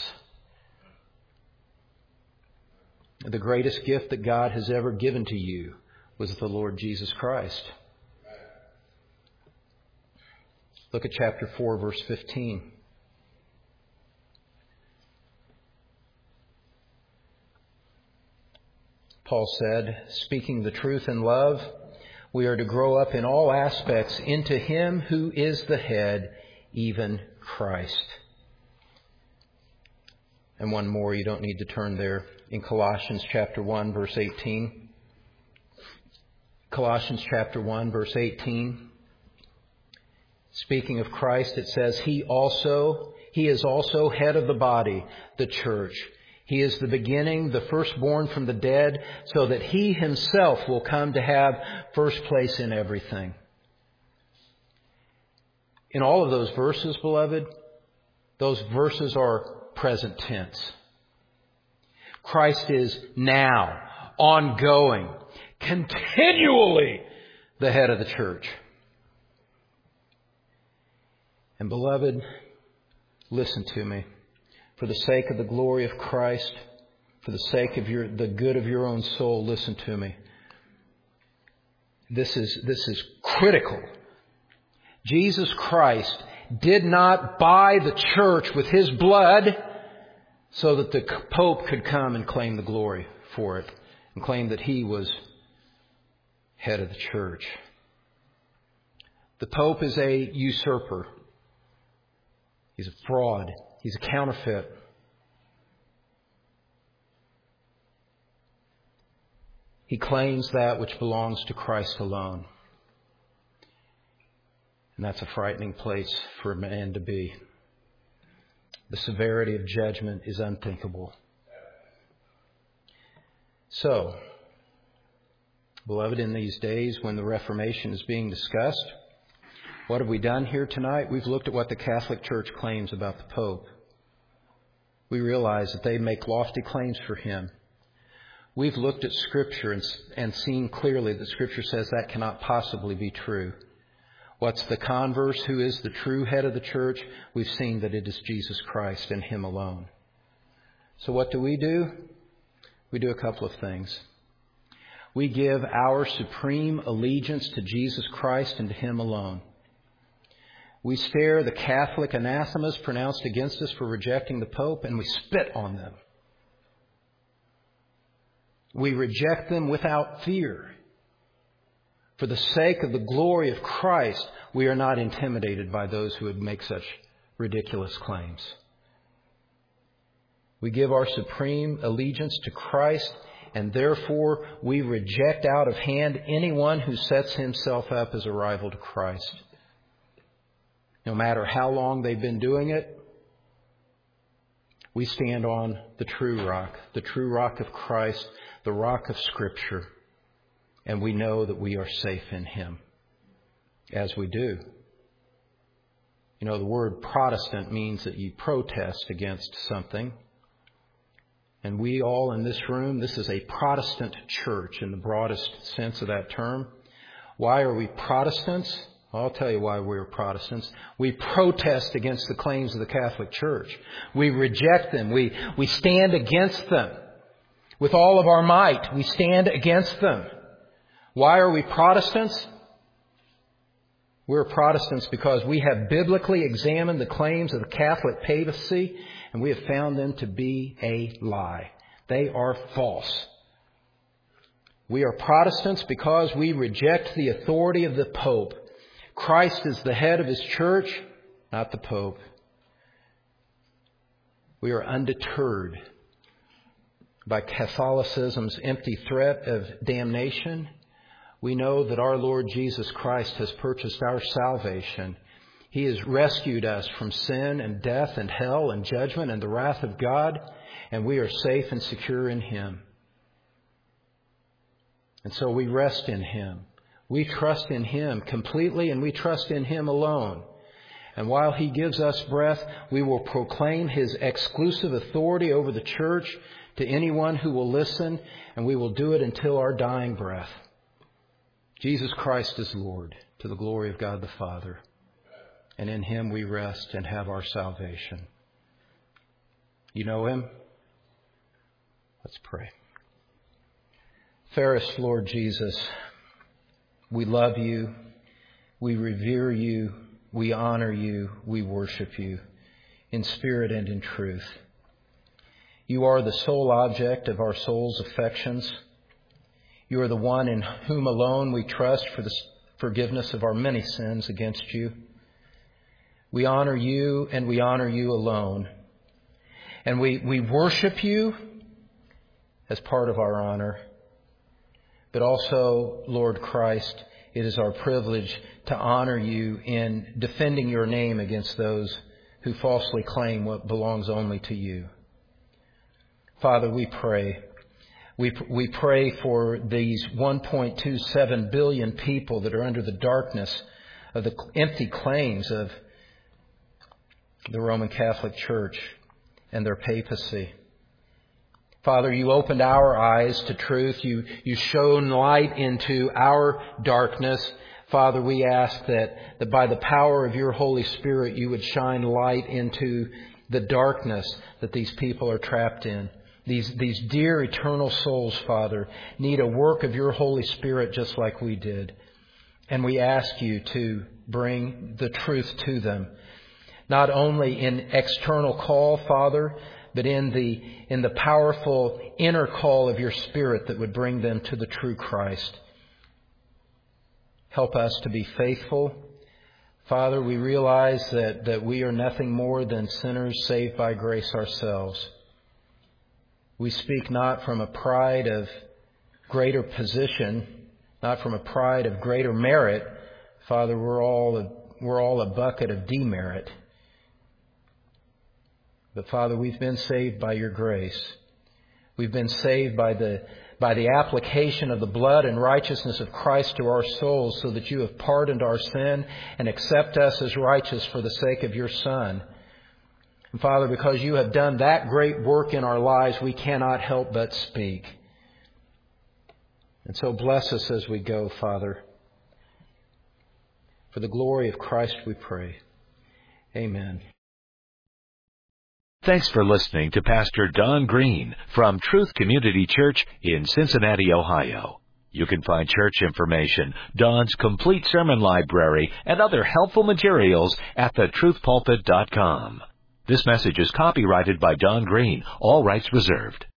The greatest gift that God has ever given to you was the Lord Jesus Christ. Look at chapter 4, verse 15. Paul said, speaking the truth in love, we are to grow up in all aspects into Him who is the head, even Christ. And one more, you don't need to turn there. In Colossians chapter 1, verse 18. Colossians chapter 1, verse 18. Speaking of Christ, it says, He is also head of the body, the church. He is the beginning, the firstborn from the dead, so that He Himself will come to have first place in everything. In all of those verses, beloved, those verses are present tense. Christ is now, ongoing, continually the head of the church. And beloved, listen to me. For the sake of the glory of Christ, for the sake of the good of your own soul, listen to me. This is critical. Jesus Christ did not buy the church with His blood so that the Pope could come and claim the glory for it and claim that he was head of the church. The Pope is a usurper. He's a fraud. He's a counterfeit. He claims that which belongs to Christ alone. And that's a frightening place for a man to be. The severity of judgment is unthinkable. So, beloved, in these days when the Reformation is being discussed, what have we done here tonight? We've looked at what the Catholic Church claims about the Pope. We realize that they make lofty claims for him. We've looked at Scripture and seen clearly that Scripture says that cannot possibly be true. What's the converse? Who is the true head of the church? We've seen that it is Jesus Christ and Him alone. So what do? We do a couple of things. We give our supreme allegiance to Jesus Christ and to Him alone. We stare the Catholic anathemas pronounced against us for rejecting the Pope, and we spit on them. We reject them without fear. For the sake of the glory of Christ, we are not intimidated by those who would make such ridiculous claims. We give our supreme allegiance to Christ, and therefore we reject out of hand anyone who sets himself up as a rival to Christ. No matter how long they've been doing it, we stand on the true rock of Christ, the rock of Scripture, and we know that we are safe in Him as we do. You know, the word Protestant means that you protest against something. And we all in this room, this is a Protestant church in the broadest sense of that term. Why are we Protestants? I'll tell you why we're Protestants. We protest against the claims of the Catholic Church. We reject them. We stand against them. With all of our might, we stand against them. Why are we Protestants? We're Protestants because we have biblically examined the claims of the Catholic papacy, and we have found them to be a lie. They are false. We are Protestants because we reject the authority of the Pope. Christ is the head of His church, not the Pope. We are undeterred by Catholicism's empty threat of damnation. We know that our Lord Jesus Christ has purchased our salvation. He has rescued us from sin and death and hell and judgment and the wrath of God, and we are safe and secure in Him. And so we rest in Him. We trust in Him completely, and we trust in Him alone. And while He gives us breath, we will proclaim His exclusive authority over the church to anyone who will listen, and we will do it until our dying breath. Jesus Christ is Lord, to the glory of God the Father. And in Him we rest and have our salvation. You know Him? Let's pray. Fairest Lord Jesus, we love You, we revere You, we honor You, we worship You in spirit and in truth. You are the sole object of our soul's affections. You are the one in whom alone we trust for the forgiveness of our many sins against You. We honor You, and we honor You alone. And we worship You as part of our honor. But also, Lord Christ, it is our privilege to honor You in defending Your name against those who falsely claim what belongs only to You. Father, we pray. We pray for these 1.27 billion people that are under the darkness of the empty claims of the Roman Catholic Church and their papacy. Father, You opened our eyes to truth. You shone light into our darkness. Father, we ask that by the power of Your Holy Spirit, You would shine light into the darkness that these people are trapped in. These dear eternal souls, Father, need a work of Your Holy Spirit just like we did. And we ask You to bring the truth to them, not only in external call, Father, but in the powerful inner call of Your Spirit that would bring them to the true Christ. Help us to be faithful. Father, we realize that we are nothing more than sinners saved by grace ourselves. We speak not from a pride of greater position, not from a pride of greater merit. Father, we're all a bucket of demerit. But Father, we've been saved by Your grace. We've been saved by the application of the blood and righteousness of Christ to our souls, so that You have pardoned our sin and accept us as righteous for the sake of Your Son. And Father, because You have done that great work in our lives, we cannot help but speak. And so bless us as we go, Father. For the glory of Christ we pray. Amen. Thanks for listening to Pastor Don Green from Truth Community Church in Cincinnati, Ohio. You can find church information, Don's complete sermon library, and other helpful materials at thetruthpulpit.com. This message is copyrighted by Don Green, all rights reserved.